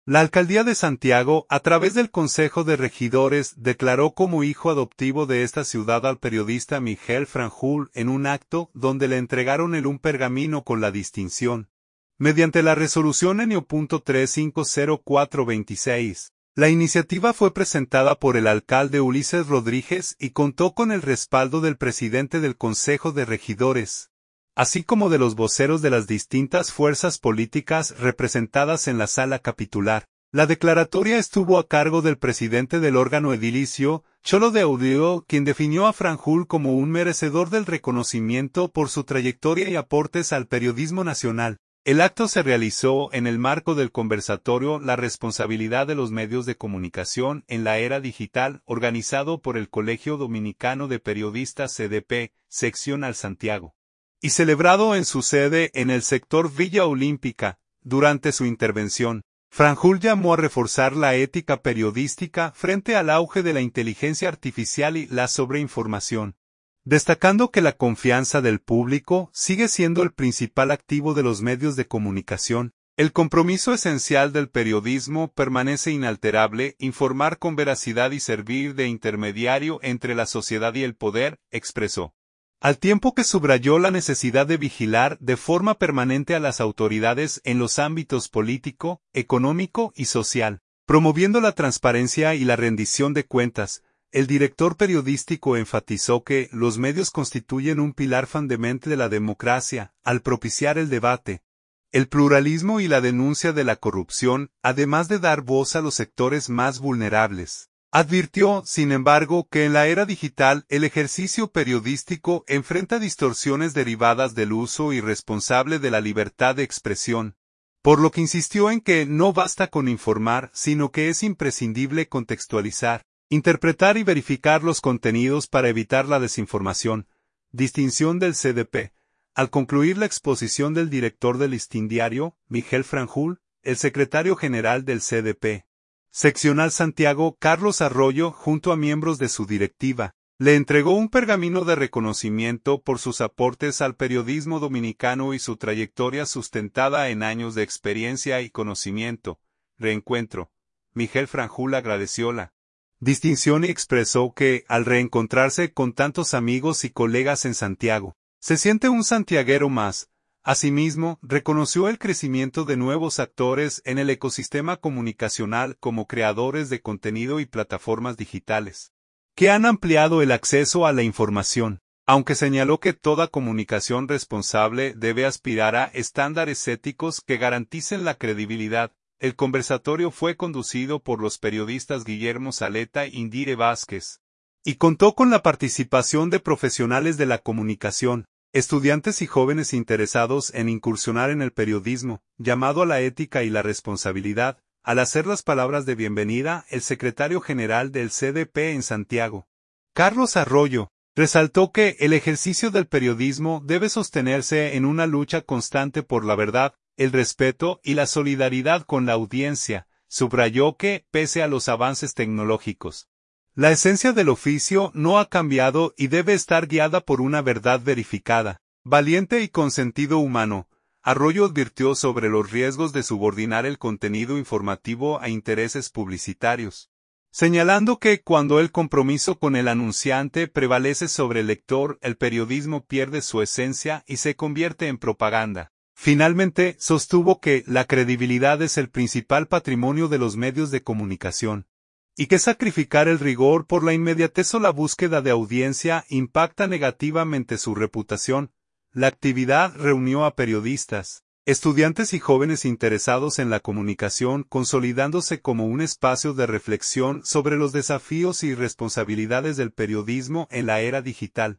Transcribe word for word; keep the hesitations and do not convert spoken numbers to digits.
La Alcaldía de Santiago, a través del Consejo de Regidores, declaró como hijo adoptivo de esta ciudad al periodista Miguel Franjul en un acto donde le entregaron el un pergamino con la distinción. Mediante la resolución N tres cinco cero cuatro veintiséis, la iniciativa fue presentada por el alcalde Ulises Rodríguez y contó con el respaldo del presidente del Consejo de Regidores, así como de los voceros de las distintas fuerzas políticas representadas en la sala capitular. La declaratoria estuvo a cargo del presidente del órgano edilicio, Cholo de Audio, quien definió a Franjul como un merecedor del reconocimiento por su trayectoria y aportes al periodismo nacional. El acto se realizó en el marco del conversatorio La responsabilidad de los medios de comunicación en la era digital, organizado por el Colegio Dominicano de Periodistas C D P, seccional Santiago, y celebrado en su sede en el sector Villa Olímpica. Durante su intervención, Franjul llamó a reforzar la ética periodística frente al auge de la inteligencia artificial y la sobreinformación, destacando que la confianza del público sigue siendo el principal activo de los medios de comunicación. El compromiso esencial del periodismo permanece inalterable: informar con veracidad y servir de intermediario entre la sociedad y el poder, expresó. Al tiempo que subrayó la necesidad de vigilar de forma permanente a las autoridades en los ámbitos político, económico y social, promoviendo la transparencia y la rendición de cuentas. El director periodístico enfatizó que los medios constituyen un pilar fundamental de la democracia, al propiciar el debate, el pluralismo y la denuncia de la corrupción, además de dar voz a los sectores más vulnerables. Advirtió, sin embargo, que en la era digital el ejercicio periodístico enfrenta distorsiones derivadas del uso irresponsable de la libertad de expresión, por lo que insistió en que no basta con informar, sino que es imprescindible contextualizar, interpretar y verificar los contenidos para evitar la desinformación. Distinción del C D P. Al concluir la exposición del director del Listín Diario, Miguel Franjul, el secretario general del C D P seccional Santiago, Carlos Arroyo, junto a miembros de su directiva, le entregó un pergamino de reconocimiento por sus aportes al periodismo dominicano y su trayectoria sustentada en años de experiencia y conocimiento. Reencuentro. Miguel Franjul agradeció la distinción y expresó que, al reencontrarse con tantos amigos y colegas en Santiago, se siente un santiaguero más. Asimismo, reconoció el crecimiento de nuevos actores en el ecosistema comunicacional como creadores de contenido y plataformas digitales, que han ampliado el acceso a la información, aunque señaló que toda comunicación responsable debe aspirar a estándares éticos que garanticen la credibilidad. El conversatorio fue conducido por los periodistas Guillermo Saleta e Indire Vázquez, y contó con la participación de profesionales de la comunicación, estudiantes y jóvenes interesados en incursionar en el periodismo, llamado a la ética y la responsabilidad. Al hacer las palabras de bienvenida, el secretario general del C D P en Santiago, Carlos Arroyo, resaltó que el ejercicio del periodismo debe sostenerse en una lucha constante por la verdad, el respeto y la solidaridad con la audiencia. Subrayó que, pese a los avances tecnológicos, la esencia del oficio no ha cambiado y debe estar guiada por una verdad verificada, valiente y con sentido humano. Arroyo advirtió sobre los riesgos de subordinar el contenido informativo a intereses publicitarios, señalando que cuando el compromiso con el anunciante prevalece sobre el lector, el periodismo pierde su esencia y se convierte en propaganda. Finalmente, sostuvo que la credibilidad es el principal patrimonio de los medios de comunicación, y que sacrificar el rigor por la inmediatez o la búsqueda de audiencia impacta negativamente su reputación. La actividad reunió a periodistas, estudiantes y jóvenes interesados en la comunicación, consolidándose como un espacio de reflexión sobre los desafíos y responsabilidades del periodismo en la era digital.